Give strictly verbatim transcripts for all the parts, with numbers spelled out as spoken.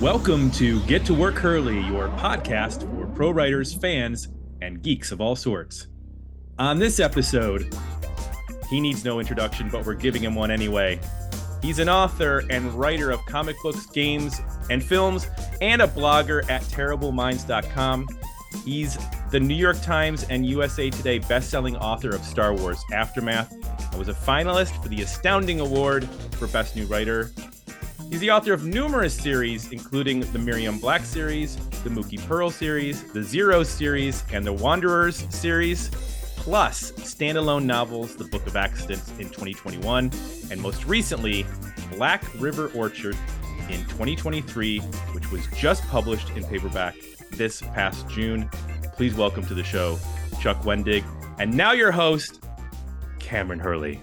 Welcome to Get to Work Hurley, your podcast for pro writers, fans, and geeks of all sorts. On this episode, he needs no introduction, but we're giving him one anyway. He's an author and writer of comic books, games, and films, and a blogger at terrible minds dot com. He's the New York Times and U S A Today best-selling author of Star Wars Aftermath and was a finalist for the Astounding Award for Best New Writer. He's the author of numerous series, including the Miriam Black series, the Mookie Pearl series, the Zeros series, and the Wanderers series, plus standalone novels, The Book of Accidents in twenty twenty-one, and most recently, Black River Orchard in twenty twenty-three, which was just published in paperback this past June. Please welcome to the show, Chuck Wendig, and now your host, Cameron Hurley.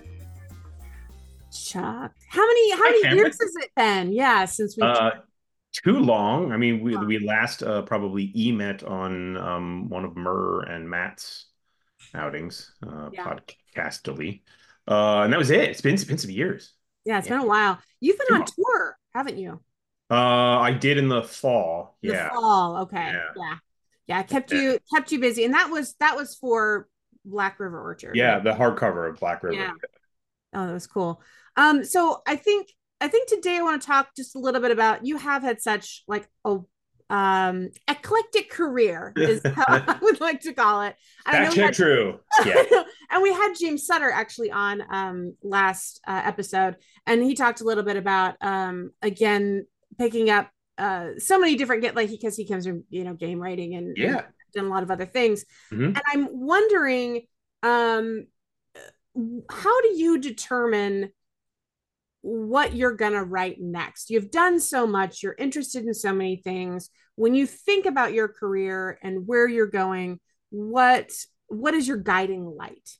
Chuck, how many how Hi, many Cameron. years has it been? Yeah, since we Uh, too long. I mean, we Wow. we last uh, probably e-met on um, one of Murr and Matt's outings, uh, Yeah. podcastily, uh, and that was it. It's been it's been some years. yeah, it's Yeah. been a while. You've been Too on long. tour, haven't you? Uh, I did in the fall. The Yeah, fall. Okay. Yeah. Yeah. Yeah. Kept Yeah. you kept you busy. And that was that was for Black River Orchard. yeah. right? The hardcover of Black River. Yeah. Oh, that was cool. Um, so I think I think today I want to talk just a little bit about you have had such like a um eclectic career is how I would like to call it. And I know That's we had- true. Yeah. and we had James Sutter actually on um last uh, episode, and he talked a little bit about um again picking up uh so many different get like because he comes from you know game writing and, Yeah. and done a lot of other things. Mhm. And I'm wondering um how do you determine what you're gonna write next? You've done so much, you're interested in so many things. When you think about your career and where you're going, what what is your guiding light?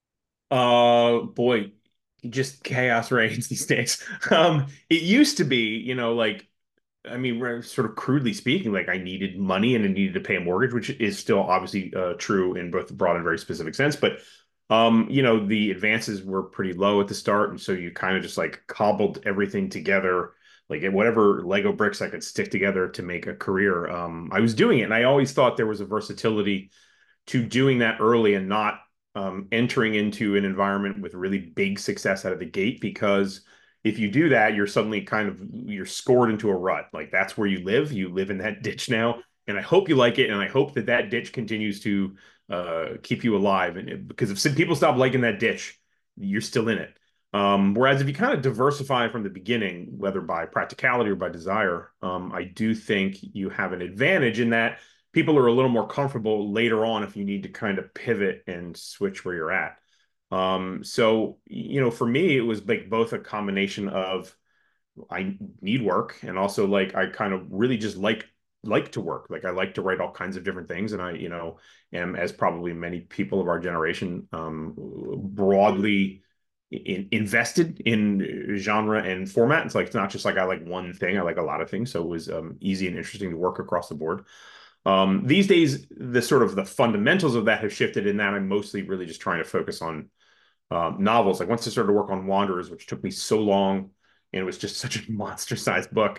Uh, boy, just chaos reigns these days. Um, it used to be, you know, like, I mean, we're sort of crudely speaking, like I needed money and I needed to pay a mortgage, which is still obviously uh, true in both the broad and very specific sense. But, um, you know, the advances were pretty low at the start. And so you kind of just like cobbled everything together, like whatever Lego bricks I could stick together to make a career. Um, I was doing it. And I always thought there was a versatility to doing that early and not um, entering into an environment with really big success out of the gate, because if you do that, you're suddenly kind of you're scored into a rut. Like that's where you live. You live in that ditch now, and I hope you like it, and I hope that that ditch continues to uh, keep you alive. And it, because if some people stop liking that ditch, you're still in it. Um, whereas if you kind of diversify from the beginning, whether by practicality or by desire, um, I do think you have an advantage in that people are a little more comfortable later on if you need to kind of pivot and switch where you're at. Um, so, you know, for me, it was like both a combination of I need work and also like I kind of really just like like to work. Like I like to write all kinds of different things. And I, you know, am, as probably many people of our generation, um, broadly in, invested in genre and format. It's like it's not just like I like one thing. I like a lot of things. So it was um, easy and interesting to work across the board. Um, these days, the sort of the fundamentals of that have shifted in that I'm mostly really just trying to focus on um, novels. Like once I started to work on Wanderers, which took me so long, and it was just such a monster-sized book,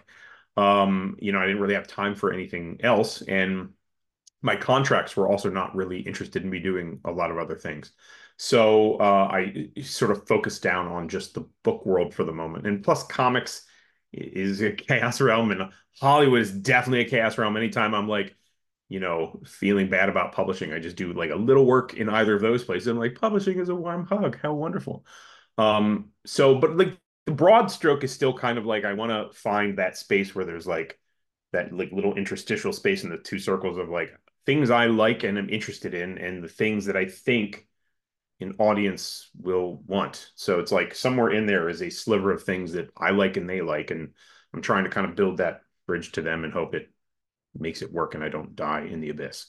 um, you know, I didn't really have time for anything else. And my contracts were also not really interested in me doing a lot of other things. So uh, I sort of focused down on just the book world for the moment. And plus, comics is a chaos realm, and Hollywood is definitely a chaos realm. Anytime I'm like, you know, feeling bad about publishing, I just do like a little work in either of those places. I'm like, publishing is a warm hug. How wonderful. Um, so, but like the broad stroke is still kind of like, I want to find that space where there's like that like little interstitial space in the two circles of like things I like and am interested in, and the things that I think an audience will want. So it's like somewhere in there is a sliver of things that I like and they like. And I'm trying to kind of build that bridge to them and hope it makes it work and I don't die in the abyss.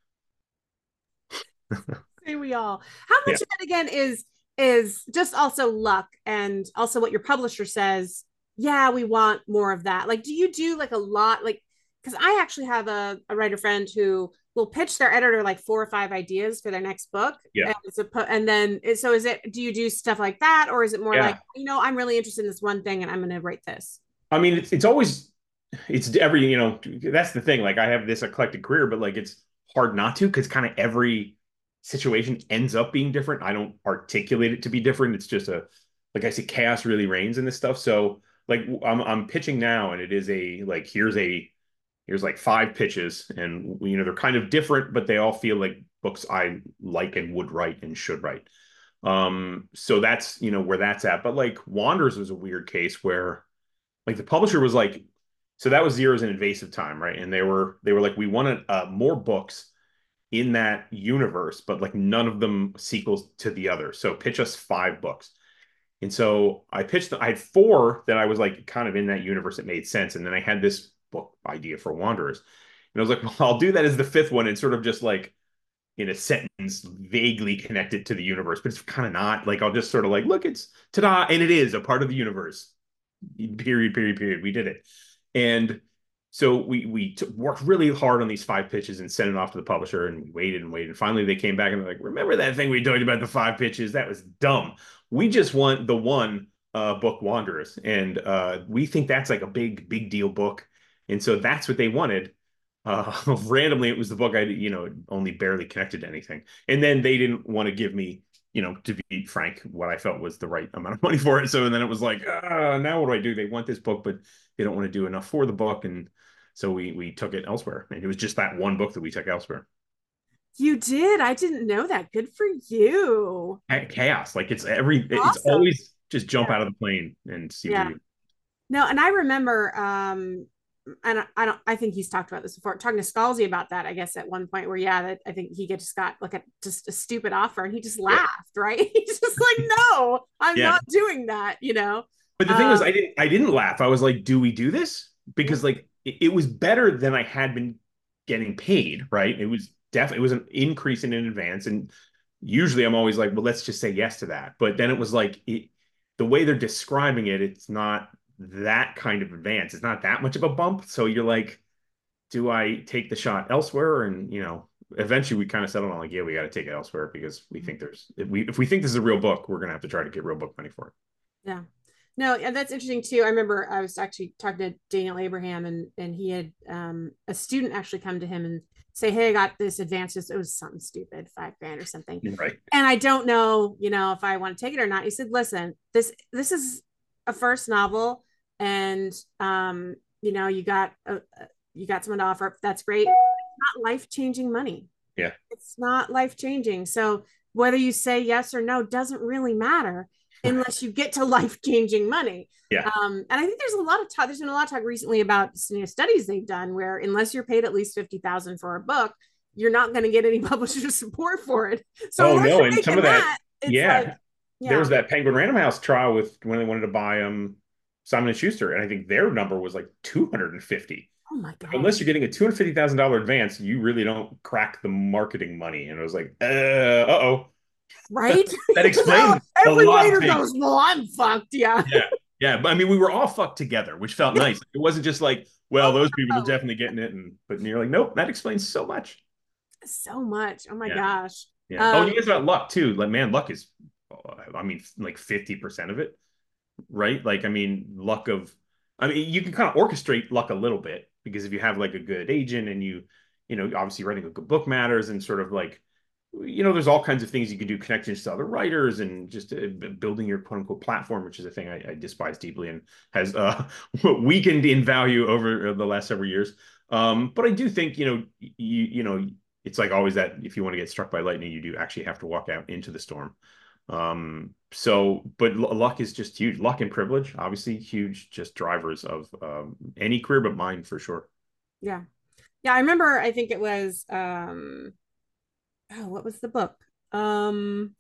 Say we all. How much Yeah. of it again is is just also luck and also what your publisher says, yeah, we want more of that. Like, do you do like a lot? Like, because I actually have a, a writer friend who will pitch their editor like four or five ideas for their next book. Yeah. And, it's a, and then, so is it, do you do stuff like that? Or is it more Yeah. like, you know, I'm really interested in this one thing and I'm going to write this? I mean, it's, it's always it's every, you know, that's the thing. Like I have this eclectic career, but like it's hard not to because kind of every situation ends up being different. I don't articulate it to be different. It's just a, like I say, chaos really reigns in this stuff. So like I'm I'm pitching now, and it is a like here's a here's like five pitches, and you know they're kind of different, but they all feel like books I like and would write and should write. Um, so that's you know where that's at. But like Wanderers was a weird case where like the publisher was like, so that was Zeros and Invasive Time, right? And they were they were like, we wanted uh, more books in that universe, but like none of them sequels to the other. So pitch us five books. And so I pitched, I had four that I was like kind of in that universe that made sense. And then I had this book idea for Wanderers. And I was like, well, I'll do that as the fifth one and sort of just like in a sentence vaguely connected to the universe, but it's kind of not. Like I'll just sort of like, look, it's ta-da, and it is a part of the universe. Period, period, period. We did it. And so we we t- worked really hard on these five pitches and sent it off to the publisher, and we waited and waited. And finally, they came back and they're like, "Remember that thing we told you about the five pitches? That was dumb. We just want the one uh, book, Wanderers, and uh, we think that's like a big big deal book." And so that's what they wanted. Uh, randomly, it was the book I you know only barely connected to anything, and then they didn't want to give me, you know, to be frank, what I felt was the right amount of money for it. So then it was like, uh, now what do I do? They want this book, but they don't want to do enough for the book, and so we we took it elsewhere, and it was just that one book that we took elsewhere. You did. I didn't know that. Good for you. Chaos, like it's every, it's Awesome. always just jump Yeah. out of the plane and see Yeah. what you. No, and I remember, um, and I, I don't, I think he's talked about this before, talking to Scalzi about that, I guess, at one point where, yeah, that I think he just got like a just a stupid offer and he just Yeah. laughed, right? He's just like, no, I'm Yeah. not doing that, you know? But the thing um, was, I didn't I didn't laugh. I was like, do we do this? Because like it, it was better than I had been getting paid, right? It was definitely it was an increase in an advance. And usually I'm always like, well, let's just say yes to that. But then it was like it, the way they're describing it, it's not that kind of advance. It's not that much of a bump. So you're like, do I take the shot elsewhere? And you know, eventually we kind of settled on like, yeah, we got to take it elsewhere because we think there's if we if we think this is a real book, we're gonna have to try to get real book money for it. yeah. No, and that's interesting too. I remember I was actually talking to Daniel Abraham, and and he had um, a student actually come to him and say, "Hey, I got this advance. It was something stupid, five grand or something, Right. and I don't know, you know, if I want to take it or not." He said, "Listen, this this is a first novel, and um, you know, you got a, you got someone to offer. That's great. It's not life changing money. Yeah. It's not life changing. So whether you say yes or no doesn't really matter." Unless you get to life-changing money. Yeah. Um, and I think there's a lot of talk, there's been a lot of talk recently about, you know, studies they've done where unless you're paid at least fifty thousand for a book, you're not going to get any publisher support for it. So oh no, and some of that, that it's yeah. like, yeah. There was that Penguin Random House trial with when they wanted to buy um Simon and Schuster, and I think their number was like two hundred fifty. Oh my god! Unless you're getting a two hundred fifty thousand dollar advance, you really don't crack the marketing money. And it was like, uh, uh oh. Right? That explains every a lot writer of things. goes, well, I'm fucked. Yeah. Yeah. Yeah. But I mean, we were all fucked together, which felt nice. It wasn't just like, well, those people are definitely getting it. And but you're like, nope, that explains so much. So much. Oh my yeah. gosh. Yeah. Um, oh, you guys about luck too. Like, man, luck is, I mean, like fifty percent of it, right? Like, I mean, luck of, I mean, you can kind of orchestrate luck a little bit because if you have like a good agent and you, you know, obviously writing a good book matters and sort of like, you know, there's all kinds of things you can do, connections to other writers and just uh, building your quote unquote platform, which is a thing I, I despise deeply and has uh, weakened in value over the last several years. Um, but I do think, you know, you, you know, it's like always that if you want to get struck by lightning, you do actually have to walk out into the storm. Um, so, but luck is just huge. Luck and privilege, obviously huge, just drivers of um, any career, but mine for sure. Yeah. Yeah. I remember, I think it was, um, oh, what was the book? Um,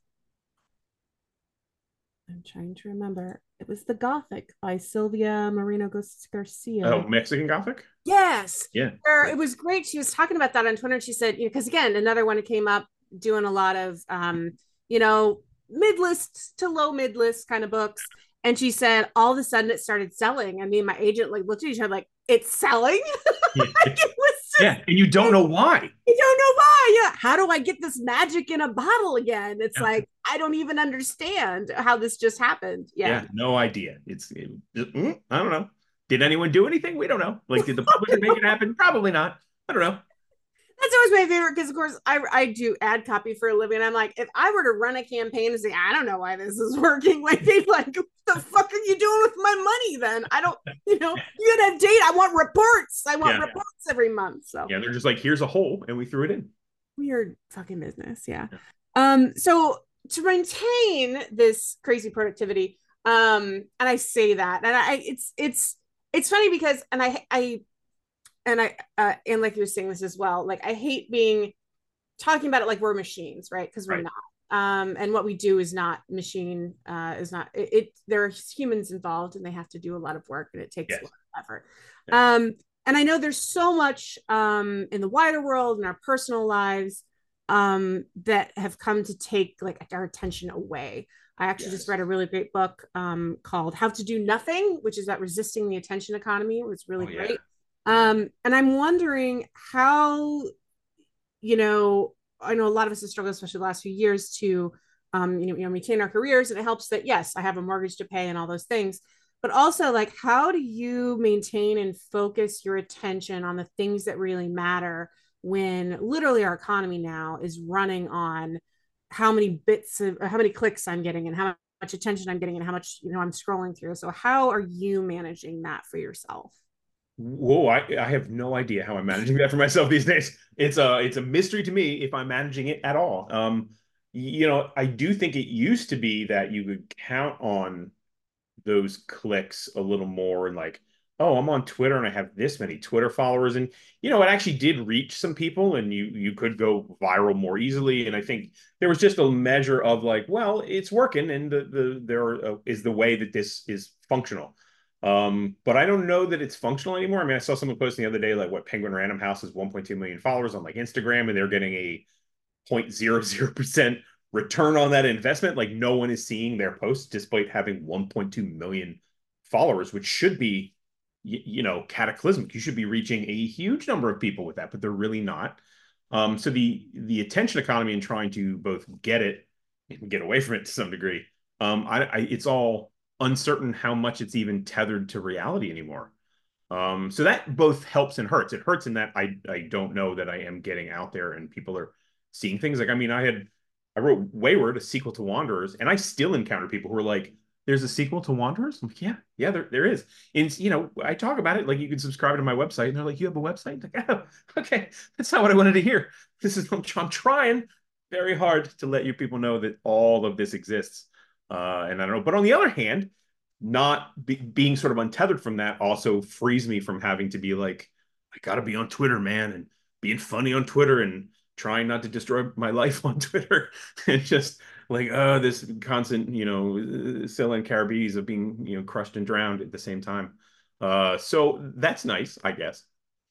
I'm trying to remember. It was The Gothic by Sylvia Moreno Garcia. Oh, Mexican Gothic? Yes. Yeah. Where it was great. She was talking about that on Twitter. And she said, you know, because again, another one that came up doing a lot of, um, you know, mid-list to low mid-list kind of books. And she said, all of a sudden it started selling. I mean, my agent like looked at each other like, it's selling? Yeah. Like, it was just, yeah. And you don't know why. You don't know why. Yeah. How do I get this magic in a bottle again? It's yeah. like, I don't even understand how this just happened. Yeah. yeah no idea. It's, it, it, I don't know. Did anyone do anything? We don't know. Like, did the publisher make it happen? Probably not. I don't know. That's always my favorite because, of course, I, I do ad copy for a living. And I'm like, if I were to run a campaign and say, I don't know why this is working, like, they'd like, what the fuck are you doing with my money then? I don't, you know, you gotta have data. I want reports. I want yeah. reports every month. So, yeah, they're just like, here's a hole, and we threw it in. Weird fucking business. Yeah. yeah. Um, so, to maintain this crazy productivity, um, and I say that, and I, it's, it's, it's funny because, and I, I, and I, uh, and like you were saying this as well, like I hate being talking about it like we're machines, right? Because we're right. not. Um, and what we do is not machine, uh, is not, it, it, there are humans involved and they have to do a lot of work and it takes yes. a lot of effort. Yeah. Um, and I know there's so much um, in the wider world and our personal lives um, that have come to take like our attention away. I actually yes. just read a really great book um, called How to Do Nothing, which is about resisting the attention economy. It was really oh, great. Yeah. Um, and I'm wondering how, you know, I know a lot of us have struggled, especially the last few years, to, um, you know, you know, maintain our careers. And it helps that, yes, I have a mortgage to pay and all those things. But also, like, how do you maintain and focus your attention on the things that really matter when literally our economy now is running on how many bits of, how many clicks I'm getting and how much attention I'm getting and how much, you know, I'm scrolling through. So how are you managing that for yourself? Whoa, I, I have no idea how I'm managing that for myself these days. It's a it's a mystery to me if I'm managing it at all. Um, you know, I do think it used to be that you could count on those clicks a little more and like, oh, I'm on Twitter and I have this many Twitter followers, and you know, it actually did reach some people, and you you could go viral more easily. And I think there was just a measure of like, well, it's working, and the the there uh, is the way that this is functional. Um, but I don't know that it's functional anymore. I mean, I saw someone posting the other day, like what Penguin Random House has one point two million followers on like Instagram, and they're getting a zero point zero zero percent return on that investment. Like no one is seeing their posts despite having one point two million followers, which should be, you, you know, cataclysmic. You should be reaching a huge number of people with that, but they're really not. Um, so the the attention economy and trying to both get it and get away from it to some degree, um, I, I it's all uncertain how much it's even tethered to reality anymore. Um, so that both helps and hurts. It hurts in that I I don't know that I am getting out there and people are seeing things. Like, I mean, I had I wrote Wayward, a sequel to Wanderers, and I still encounter people who are like, there's a sequel to Wanderers? I'm like, yeah, yeah, there, there is. And, you know, I talk about it, like, you can subscribe to my website, and they're like, you have a website? I'm like, oh, okay, that's not what I wanted to hear. This is, I'm, I'm trying very hard to let you people know that all of this exists. Uh, and I don't know. But on the other hand, not be, being sort of untethered from that also frees me from having to be like, I got to be on Twitter, man, and being funny on Twitter and trying not to destroy my life on Twitter. And just like, oh, this constant, you know, Scylla Caribbees of being, you know, crushed and drowned at the same time. Uh, so that's nice, I guess.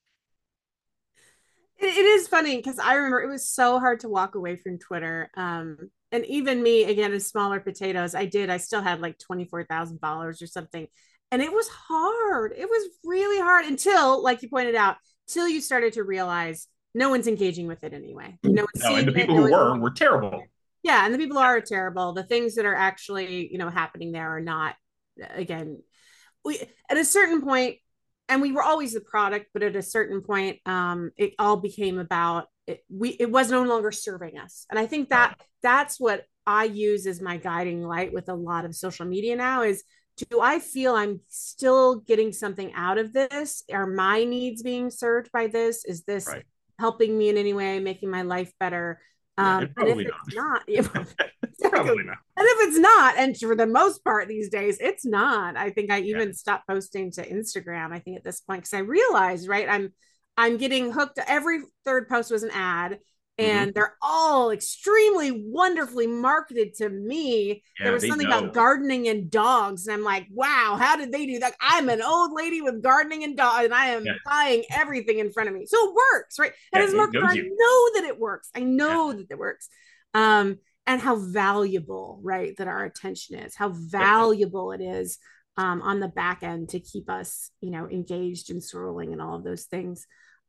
It, it is funny because I remember it was so hard to walk away from Twitter. Um, and even me, again, as smaller potatoes, I did, I still had like twenty-four thousand followers or something. And it was hard. It was really hard until, like you pointed out, till you started to realize no one's engaging with it anyway. No one's no, seeing and the people it, who no were were terrible. Yeah, and the people are terrible. The things that are actually, you know, happening there are not. Again, we at a certain point, and we were always the product, but at a certain point, um, it all became about it. We it was no longer serving us, and I think that oh. that's what I use as my guiding light with a lot of social media now is. Do I feel I'm still getting something out of this? Are my needs being served by this? Is this right. helping me in any way, making my life better? Um, yeah, and if it's not, not exactly. not. And if it's not, and for the most part these days, it's not. I think I even yeah. stopped posting to Instagram. I think at this point because I realized, right, I'm I'm getting hooked. Every third post was an ad, and mm-hmm. they're all extremely wonderfully marketed to me. Yeah, there was something know. about gardening and dogs, and I'm like, wow, how did they do that? I'm an old lady with gardening and dogs, and I am yeah. buying everything in front of me. So it works, right? And yeah, as a marketer, I know that it works. I know yeah. that it works. Um, and how valuable, right, that our attention is, how valuable it is um, on the back end to keep us, you know, engaged and swirling and all of those things.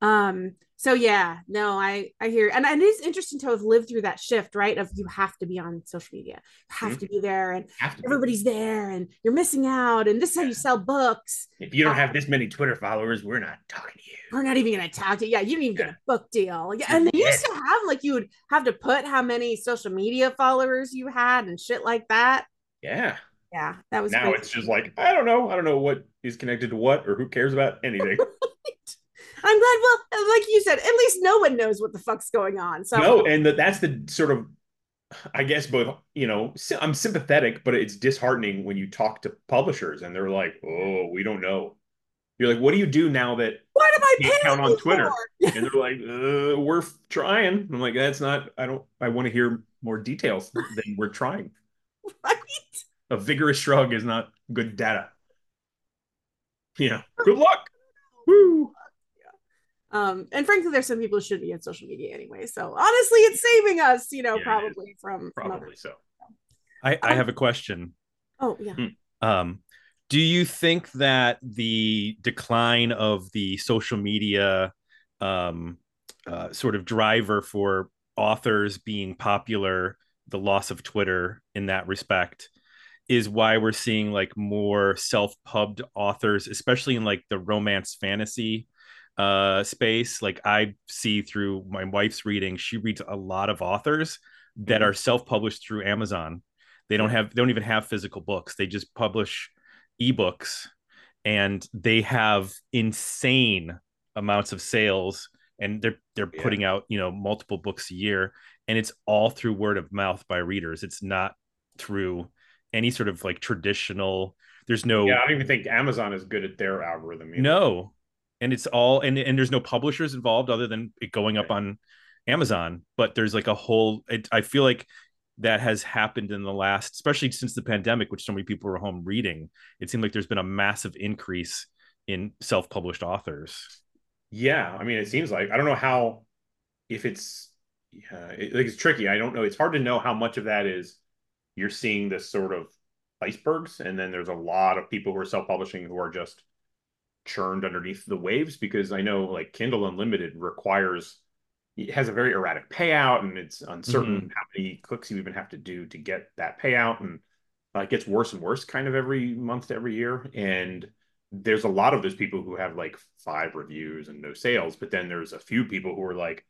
Um, so yeah, no, I I hear, and, and it is interesting to have lived through that shift, right? Of you have to be on social media, you have Hmm? to be there, and Have to be. everybody's there, and you're missing out, and this is how you sell books. If you don't Uh, have this many Twitter followers, we're not talking to you. we're not even gonna talk to you. Yeah, you didn't even get Yeah. a book deal. Yeah, You're and they used dead. to have like you would have to put how many social media followers you had and shit like that. Yeah. Yeah, that was Now crazy. it's just like, I don't know. I don't know what is connected to what or who cares about anything. I'm glad. Well, like you said, at least no one knows what the fuck's going on. So No, and that that's the sort of, I guess, both, you know, sy- I'm sympathetic, but it's disheartening when you talk to publishers and they're like, oh, we don't know. You're like, what do you do now that what am I you can't paying count on you Twitter? for? And they're like, uh, we're f- trying. I'm like, that's not, I don't, I want to hear more details than we're trying. Right? A vigorous shrug is not good data. Yeah. Good luck. Woo. Um, and frankly, there's some people who shouldn't be on social media anyway. So honestly, it's saving us, you know, Yeah, it is. probably from from Probably others. so. I, I Um, have a question. oh yeah. Hmm. Um, do you think that the decline of the social media um, uh, sort of driver for authors being popular, the loss of Twitter in that respect, is why we're seeing like more self-pubbed authors, especially in like the romance fantasy uh space? Like I see through my wife's reading, she reads a lot of authors that Mhm. are self-published through Amazon. They don't Right. have they don't even have physical books. They just publish ebooks, and they have insane amounts of sales, and they're they're Yeah. putting out, you know, multiple books a year, and it's all through word of mouth by readers. It's not through any sort of like traditional, there's Yeah. no I don't even think Amazon is good at their algorithm either. no, and it's all, and and there's no publishers involved other than it going up Right. on Amazon. But there's like a whole, it, I feel like that has happened in the last, especially since the pandemic, which so many people were home reading. It seemed like there's been a massive increase in self-published authors. Yeah. I mean, it seems like, I don't know how, if it's, yeah, it, like it's tricky. I don't know. It's hard to know how much of that is you're seeing this sort of icebergs, and then there's a lot of people who are self-publishing who are just churned underneath the waves, because I know like Kindle Unlimited requires, it has a very erratic payout, and it's uncertain Mm-hmm. how many clicks you even have to do to get that payout, and uh, it gets worse and worse kind of every month to every year. And there's a lot of those people who have like five reviews and no sales, but then there's a few people who are like,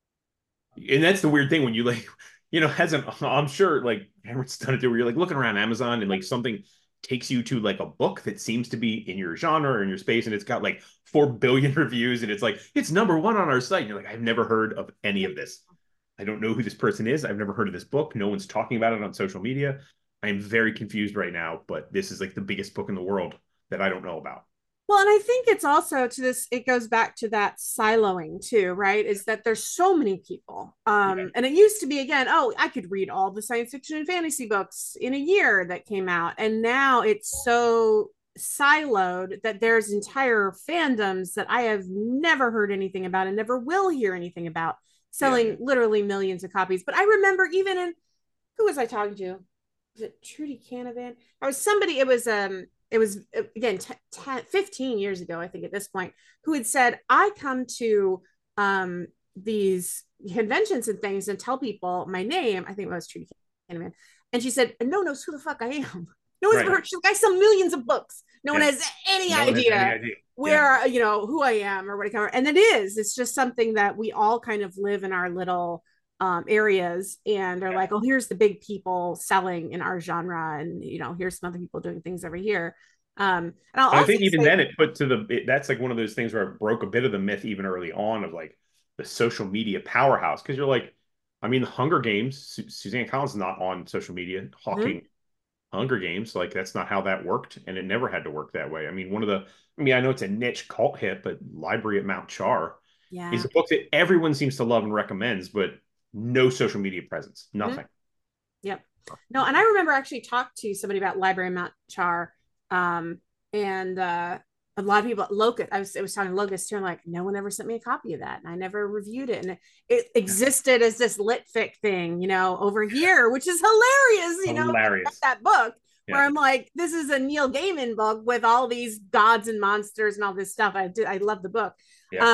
and that's the weird thing when you like, you know, has an, I'm sure like everyone's done it too, where you're like looking around Amazon and like something takes you to like a book that seems to be in your genre or in your space, and it's got like four billion reviews, and it's like it's number one on our site. And you're like, I've never heard of any of this. I don't know who this person is. I've never heard of this book. No one's talking about it on social media. I am very confused right now, but this is like the biggest book in the world that I don't know about. Well, and I think it's also to this, it goes back to that siloing too, right? Is that there's so many people. Yeah. Um, and it used to be again, oh, I could read all the science fiction and fantasy books in a year that came out. And now it's so siloed that there's entire fandoms that I have never heard anything about and never will hear anything about, Yeah. selling literally millions of copies. But I remember even in, who was I talking to? Was it Trudy Canavan? I was somebody, it was um it was again t- ten, fifteen years ago, I think at this point, who had said, I come to um these conventions and things and tell people my name. I think it was Trudy Canavan. And she said, and no one knows who the fuck I am. No one's Right. ever heard. She's like, I sell millions of books. No one Yeah. has any No one has any idea idea. where, Yeah. you know, who I am or what I come. And it is. It's just something that we all kind of live in our little um, areas and are Yeah. like, oh, here's the big people selling in our genre, and you know, here's some other people doing things over here. Um, and I'll And I also think even say, then it put to the it, that's like one of those things where it broke a bit of the myth even early on of like the social media powerhouse, because you're like, I mean, the Hunger Games, Su- Suzanne Collins is not on social media mhm, hawking Hunger Games. Like that's not how that worked, and it never had to work that way. I mean, one of the, I mean, I know it's a niche cult hit, but Library at Mount Char is yeah, a book that everyone seems to love and recommends, but no social media presence, mhm, nothing. yep. No, and I remember actually talked to somebody about Library Mount Char, um, and uh, a lot of people, Locust. I was, I was talking to Locust too. I'm like, no one ever sent me a copy of that, and I never reviewed it, and it, it existed as this lit fic thing, you know, over here, which is hilarious. You know, Hilarious. that book where Yeah. I'm like, this is a Neil Gaiman book with all these gods and monsters and all this stuff. I did, I love the book. Yeah. Um,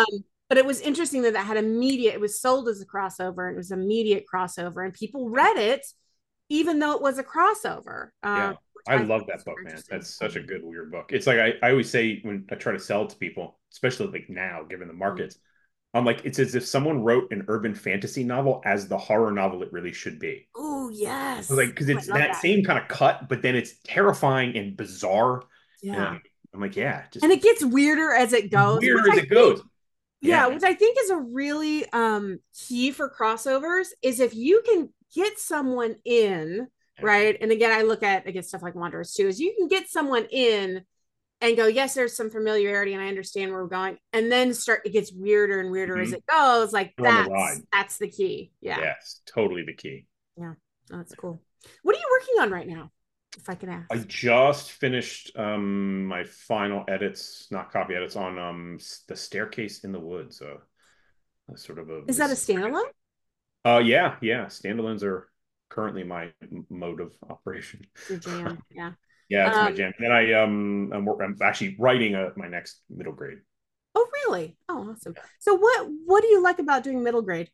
But it was interesting that that had immediate, it was sold as a crossover and it was immediate crossover and people read it even though it was a crossover. Yeah. Um, which I I thought love was that book, super man. interesting. That's such a good weird book. It's like I, I always say when I try to sell it to people, especially like now, given the markets, I'm like, it's as if someone wrote an urban fantasy novel as the horror novel it really should be. Oh, Like, yes. because Oh, I it's love that that. same kind of cut, but then it's terrifying and bizarre. Yeah. And I'm like, yeah, And just it gets weirder as it goes, which weirder as I it think, goes. yeah, Yeah. which I think is a really um key for crossovers is if you can get someone in, Yeah. right? And again, I look at I guess stuff like Wanderers too, is you can get someone in and go, yes, there's some familiarity and I understand where we're going. And then start it gets weirder and weirder as Mhm. it goes. Like You're on the that's ride. that's the key. Yeah. Yes, totally the key. Yeah. Oh, that's cool. What are you working on right now? If I can I ask. just finished um my final edits, not copy edits on um The Staircase in the Woods, uh, a sort of a Is that a mysterious. standalone? Uh, yeah, yeah. Standalones are currently my m- mode of operation. It's your jam. Yeah. Yeah, it's my Um, jam. And I um I'm, wor- I'm actually writing a, my next middle grade. oh really? Oh, awesome. So what what do you like about doing middle grade?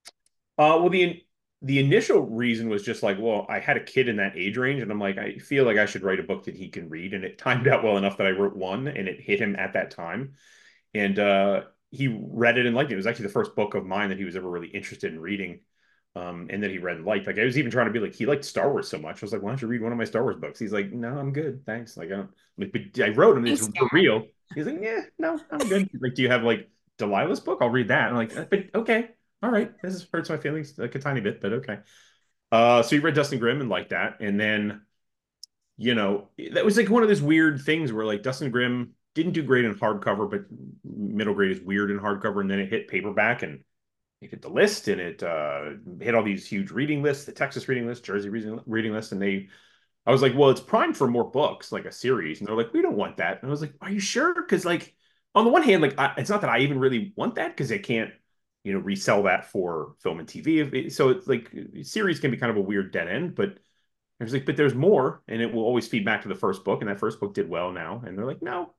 Uh, well, the the initial reason was just like, well, I had a kid in that age range, and I'm like, I feel like I should write a book that he can read, and it timed out well enough that I wrote one, and it hit him at that time, and uh, he read it and liked it. It was actually the first book of mine that he was ever really interested in reading, um, and that he read and liked. Like I was even trying to be like, he liked Star Wars so much. I was like, why don't you read one of my Star Wars books? He's like, no, I'm good, thanks. Like I don't. Like, but I wrote him. It's Thanks, for Dad. real. He's like, yeah, no, I'm good. He's like, do you have like Delilah's book? I'll read that. I'm like, but okay, all right. This is, hurts my feelings like a tiny bit, but okay. Uh, so he read Dustin Grimm and liked that, and then you know that was like one of those weird things where like Dustin Grimm didn't do great in hardcover, but middle grade is weird in hardcover, and then it hit paperback and it hit the list and it uh, hit all these huge reading lists, the Texas reading list, Jersey reading, reading list, and they I was like, well, it's primed for more books, like a series. And they're like, we don't want that. And I was like, are you sure? Because, like, on the one hand, like, I, it's not that I even really want that because they can't, you know, resell that for film and T V. So it's like series can be kind of a weird dead end. But I was like, but there's more, and it will always feed back to the first book. And that first book did well now. And they're like, no.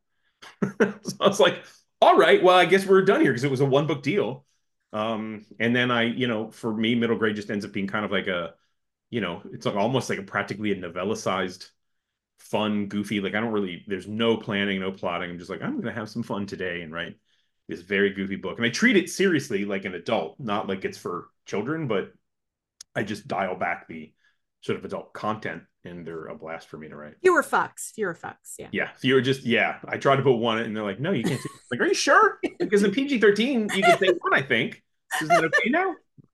So I was like, all right, well, I guess we're done here because it was a one book deal. Um, and then I, you know, for me, middle grade just ends up being kind of like a you know, it's like almost like a practically a novella-sized, fun, goofy. Like I don't really, there's no planning, no plotting. I'm just like, I'm gonna have some fun today and write this very goofy book. And I treat it seriously like an adult, not like it's for children, but I just dial back the sort of adult content and they're a blast for me to write. Fewer fucks. Fewer fucks. Yeah. Yeah. So you're just, yeah. I tried to put one and they're like, no, you can't say like, are you sure? Because in P G thirteen, you can say one, I think. Isn't that okay now?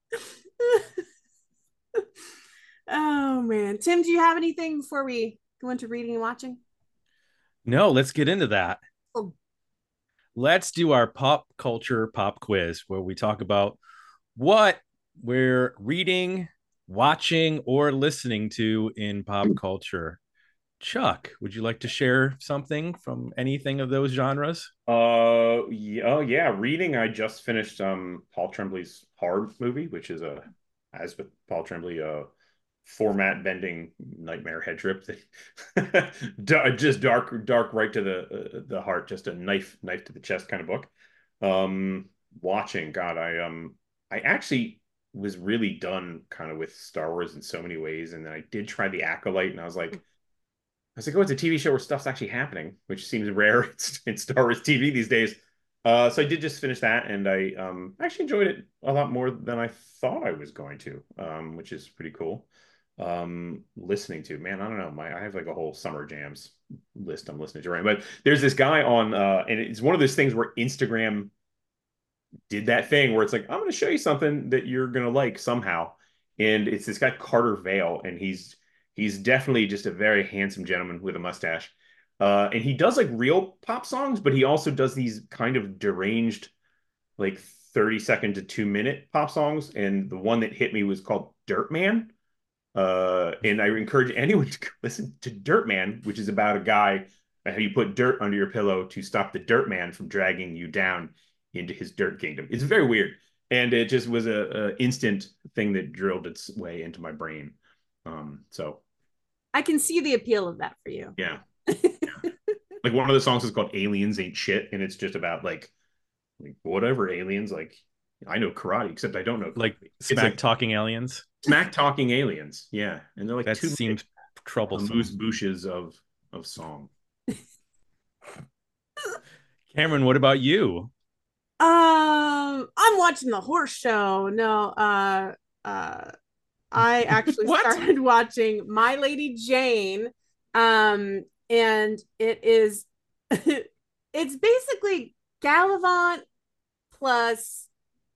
Oh man. Tim, do you have anything before we go into reading and watching? No, let's get into that. Oh. Let's do our pop culture pop quiz where we talk about what we're reading, watching, or listening to in pop culture. Chuck, would you like to share something from anything of those genres? Uh, yeah, oh yeah, reading. I just finished um Paul Tremblay's Hard movie, which is a as with Paul Tremblay, uh format bending nightmare head trip that just dark dark right to the uh, the heart, just a knife knife to the chest kind of book. Um, watching, God, I um I actually was really done kind of with Star Wars in so many ways, and then I did try the Acolyte, and I was like. I was like, oh, it's a T V show where stuff's actually happening, which seems rare in Star Wars T V these days. Uh, so I did just finish that, and I um, actually enjoyed it a lot more than I thought I was going to, um, which is pretty cool. Um, listening to, man, I don't know, my I have like a whole summer jams list I'm listening to right. But there's this guy on, uh, and it's one of those things where Instagram did that thing where it's like, I'm going to show you something that you're going to like somehow. And it's this guy, Carter Vale, and he's he's definitely just a very handsome gentleman with a mustache. Uh, and he does like real pop songs, but he also does these kind of deranged, like thirty second to two minute pop songs. And the one that hit me was called Dirt Man. Uh, and I encourage anyone to listen to Dirt Man, which is about a guy how you put dirt under your pillow to stop the dirt man from dragging you down into his dirt kingdom. It's very weird. And it just was a, a instant thing that drilled its way into my brain. Um, so I can see the appeal of that for you. yeah. yeah. Like one of the songs is called Aliens Ain't Shit, and it's just about like Like, whatever, aliens. Like, I know karate, except I don't know Like karate. It's smack like talking aliens. smack talking aliens. Yeah, and they're like That two seems troublesome. amuse bouches of of song. Cameron, what about you? Um, I'm watching the horse show. No, uh, uh, I actually What? started watching My Lady Jane. Um, and it is it's basically Gallivant plus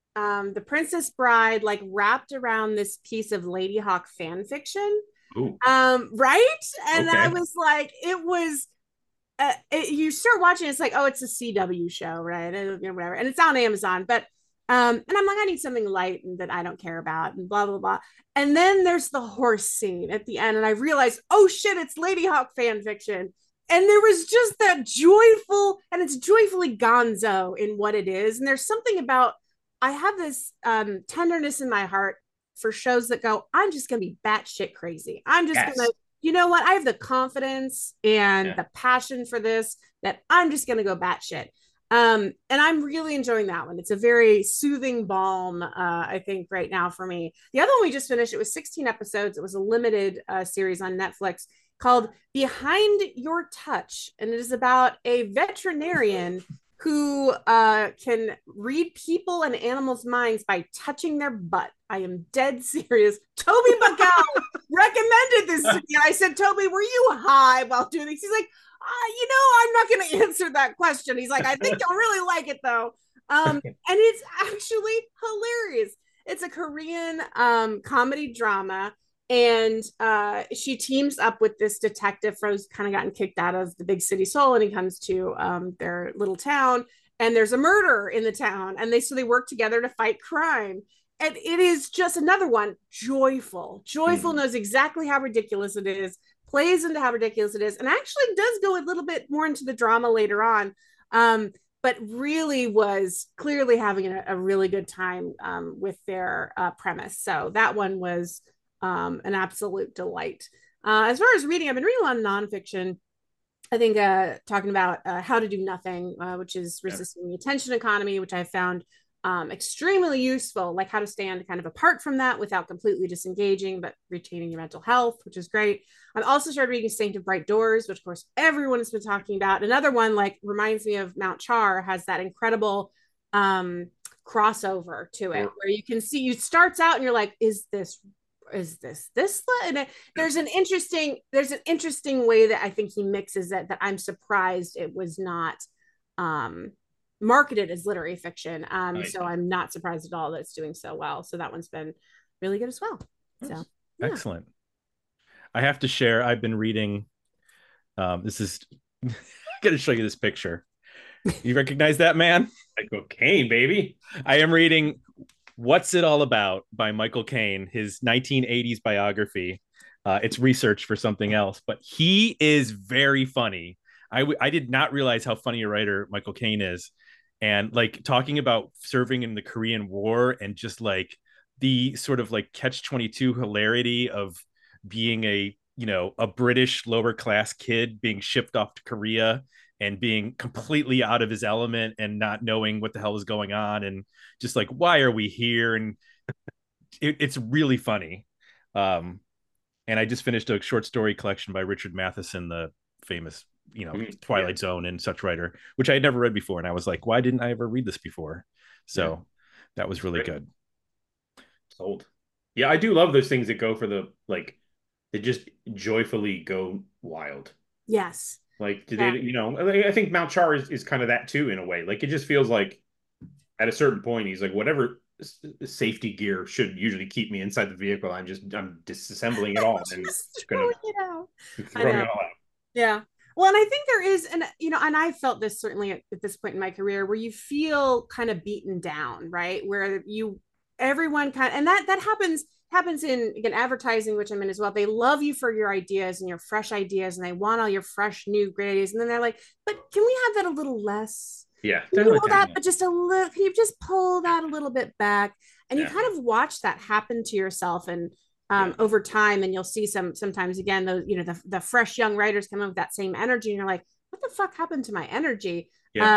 um The Princess Bride, like wrapped around this piece of Lady Hawk fan fiction. Ooh, Um, right? And I okay. was like, it was uh, it, you start watching, it's like, oh, it's a C W show, right? And, you know, whatever. And it's on Amazon, but um, and I'm like, I need something light and that I don't care about, and blah blah blah. And then there's the horse scene at the end, and I realized, oh shit, it's Lady Hawk fan fiction. And there was just that joyful, and it's joyfully gonzo in what it is. And there's something about, I have this um, tenderness in my heart for shows that go, I'm just gonna be batshit crazy. I'm just gonna, Yes. you know what? I have the confidence and Yeah. the passion for this that I'm just gonna go batshit. Um, and I'm really enjoying that one. It's a very soothing balm, uh, I think, right now for me. The other one we just finished, it was sixteen episodes. It was a limited uh, series on Netflix called Behind Your Touch. And it is about a veterinarian who uh, can read people and animals' minds by touching their butt. I am dead serious. Toby Bacal recommended this to me. And I said, Toby, were you high while doing this? He's like, uh, you know, I'm not going to answer that question. He's like, I think you'll really like it though. Um, and it's actually hilarious. It's a Korean um, comedy drama. And uh, she teams up with this detective who's kind of gotten kicked out of the big city Seoul, and he comes to um, their little town, and there's a murder in the town, and they so they work together to fight crime. And it is just another one, joyful. Joyful, Mhm. knows exactly how ridiculous it is, plays into how ridiculous it is, and actually does go a little bit more into the drama later on. Um, but really was clearly having a, a really good time um, with their uh, premise. So that one was um, an absolute delight. Uh, as far as reading, I've been reading a lot of nonfiction. I think uh, talking about uh, How to Do Nothing, uh, which is Yeah. resisting the attention economy, which I found um, extremely useful, like how to stand kind of apart from that without completely disengaging, but retaining your mental health, which is great. I've also started reading Saint of Bright Doors, which of course everyone has been talking about. Another one like reminds me of Mount Char, has that incredible um, crossover to it, where you can see, you starts out and you're like, is this is this this and there's an interesting there's an interesting way that I think he mixes it that I'm surprised it was not um marketed as literary fiction. Um Nice. so I'm not surprised at all that it's doing so well. So that one's been really good as well. Nice. So yeah. Excellent. I have to share, I've been reading um this is I gotta show you this picture. You recognize that man? Like cocaine, baby. I am reading What's It All About by Michael Caine, his nineteen eighties biography. Uh, it's research for something else, but he is very funny. I, w- I did not realize how funny a writer Michael Caine is. And like talking about serving in the Korean War and just like the sort of like catch twenty-two hilarity of being a, you know, a British lower class kid being shipped off to Korea and being completely out of his element and not knowing what the hell is going on and just like, why are we here? And it, it's really funny. Um, and I just finished a short story collection by Richard Matheson, the famous, you know, Mhm. Twilight Yeah. Zone and such writer, which I had never read before. And I was like, why didn't I ever read this before? So Yeah. that was really Great. good. Sold. Yeah, I do love those things that go for the like they just joyfully go wild. Yes. Like, do Yeah. they, you know, I I think Mount Char is, is kind of that too in a way. Like, it just feels like at a certain point, he's like, whatever s- safety gear should usually keep me inside the vehicle, I'm just, I'm disassembling it all and Just gonna throwing it out. I throwing know. it all out. Yeah. Well, and I think there is, and you know, and I felt this certainly at, at this point in my career where you feel kind of beaten down, right? Where you, everyone kind of, and that that happens happens in again advertising, which I'm in as well. They love you for your ideas and your fresh ideas, and they want all your fresh, new, great ideas, and then they're like, "But can we have that a little less? Yeah, Can you dial it pull that, down. but just a little? Can you just pull that a little bit back?" And you Yeah. kind of watch that happen to yourself, and um, Yeah. over time, and you'll see some sometimes again those you know the, the fresh young writers come in with that same energy, and you're like, what the fuck happened to my energy? Yeah. Um,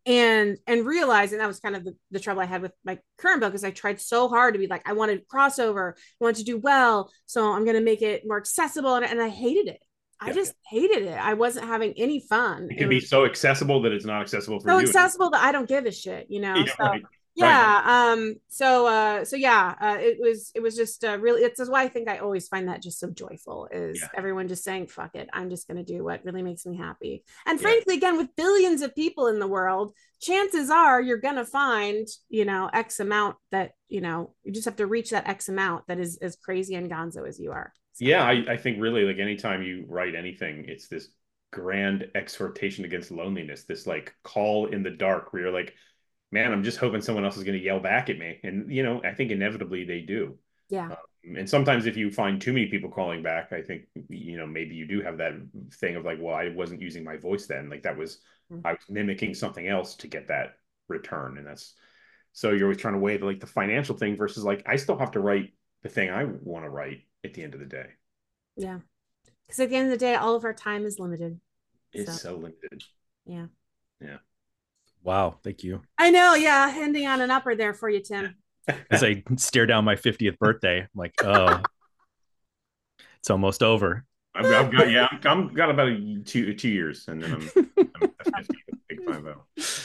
and and realizing that was kind of the, the trouble I had with my current book, because I tried so hard to be like, I wanted crossover, I wanted to do well, so I'm going to make it more accessible, and, and I hated it. I Yeah. just hated it. I wasn't having any fun. It It can be was so accessible that it's not accessible for so you. accessible that I don't give a shit, you know. Yeah, So right. yeah, um, so uh, so yeah, uh, it was it was just uh, really. It's why I think I always find that just so joyful, is Yeah. everyone just saying, "Fuck it, I'm just going to do what really makes me happy." And Yeah. frankly, again, with billions of people in the world, chances are you're going to find, you know, X amount that, you know, you just have to reach that X amount that is as crazy and gonzo as you are. So. Yeah, I, I think really, like, anytime you write anything, it's this grand exhortation against loneliness, this like call in the dark where you're like, man, I'm just hoping someone else is going to yell back at me. And, you know, I think inevitably they do. Yeah. Um, and sometimes if you find too many people calling back, I think, you know, maybe you do have that thing of like, well, I wasn't using my voice then. Like that was, mm-hmm. I was mimicking something else to get that return. And that's, so you're always trying to weigh the, like the financial thing versus like, I still have to write the thing I want to write at the end of the day. Yeah. Because at the end of the day, all of our time is limited. It's so, so limited. Yeah. Yeah. Wow. Thank you. I know. Yeah. Ending on an upper there for you, Tim. As I stare down my fiftieth birthday, I'm like, oh, it's almost over. I've, I've got, yeah, I'm, I'm got about a two, two years and then I'm, I'm at fifty, big five oh.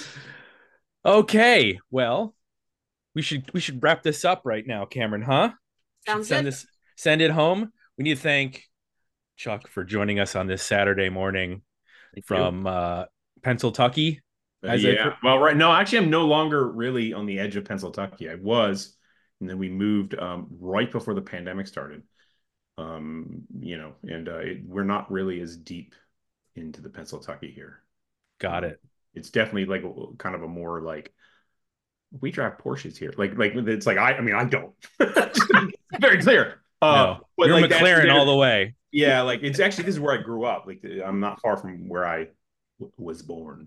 Okay. Well, we should, we should wrap this up right now, Cameron, huh? Sounds send good. this, send it home. We need to thank Chuck for joining us on this Saturday morning thank from uh, Pennsylvania. Uh, yeah. Well, right. No, actually, I'm no longer really on the edge of Pennsylvania. I was, and then we moved um, right before the pandemic started. Um, you know, and uh, it, we're not really as deep into the Pennsylvania here. Got um, it. It's definitely like a, kind of a more like we drive Porsches here. Like, like it's like I. I mean, I don't. Very clear. Uh, no, but you're like McLaren all the way. Yeah, like it's actually this is where I grew up. Like I'm not far from where I w- was born.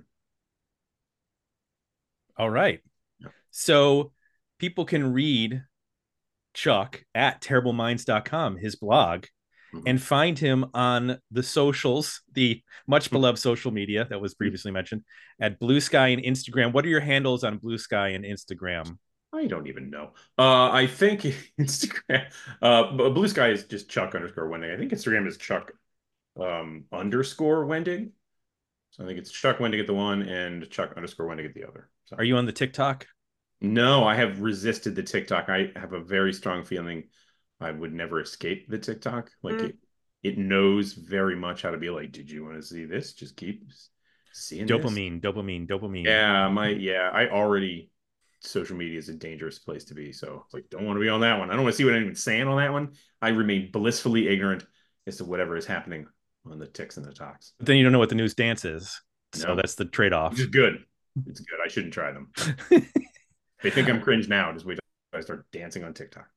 All right. Yeah. So people can read Chuck at terrible minds dot com, his blog, mm-hmm. and find him on the socials, the much beloved social media that was previously mentioned, at Blue Sky and Instagram. What are your handles on Blue Sky and Instagram? I don't even know. Uh, I think Instagram, uh, Blue Sky is just Chuck underscore Wending. I think Instagram is Chuck um, underscore Wending. So I think it's Chuck Wendig at the one and Chuck underscore Wendig at the other. So. Are you on the TikTok? No, I have resisted the TikTok. I have a very strong feeling I would never escape the TikTok. Like mm. it, it knows very much how to be like, did you want to see this? Just keep seeing dopamine, this. dopamine, dopamine. Yeah, my yeah. I already social media is a dangerous place to be. So it's like, don't want to be on that one. I don't want to see what anyone's saying on that one. I remain blissfully ignorant as to whatever is happening on the ticks and the talks. But then you don't know what the news dance is. So no. That's the trade-off. Which is good. It's good. I shouldn't try them. They think I'm cringe now. Just wait till I start dancing on TikTok.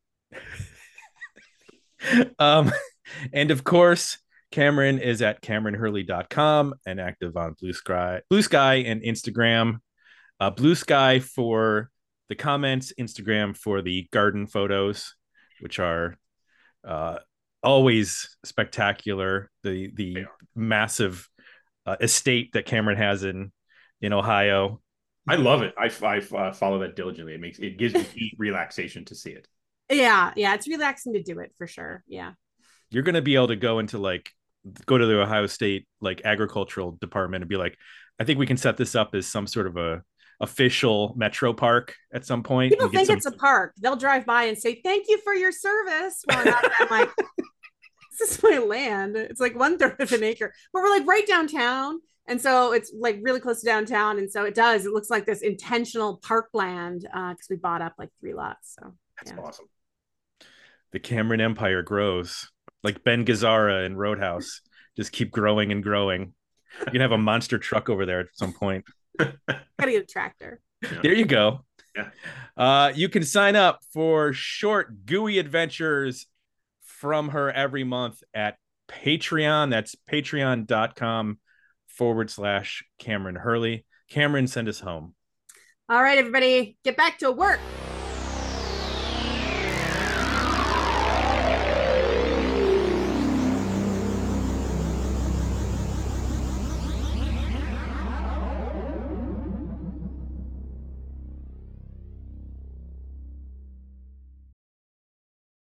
um, and of course, Cameron is at cameron hurley dot com and active on Blue Sky, Blue Sky and Instagram. Uh, Blue Sky for the comments, Instagram for the garden photos, which are uh, always spectacular. The the massive uh, estate that Cameron has in in Ohio. I love it. I, I uh, follow that diligently. It makes it gives me relaxation to see it. Yeah, yeah, it's relaxing to do it for sure. Yeah, you're gonna be able to go into like go to the Ohio State like agricultural department and be like, I think we can set this up as some sort of a official metro park at some point. People think some... it's a park. They'll drive by and say, "Thank you for your service." Well, I'm like, this is my land. It's like one third of an acre, but we're like right downtown. And so it's like really close to downtown. And so it does, it looks like this intentional parkland uh, because we bought up like three lots. So that's yeah. awesome. The Cameron Empire grows like Ben Gazzara and Roadhouse, just keep growing and growing. You can have a monster truck over there at some point. Gotta get a tractor. Yeah. There you go. Yeah. Uh, you can sign up for short, gooey adventures from her every month at Patreon. That's patreon.com forward slash Cameron Hurley. Cameron, send us home. All right, everybody, get back to work.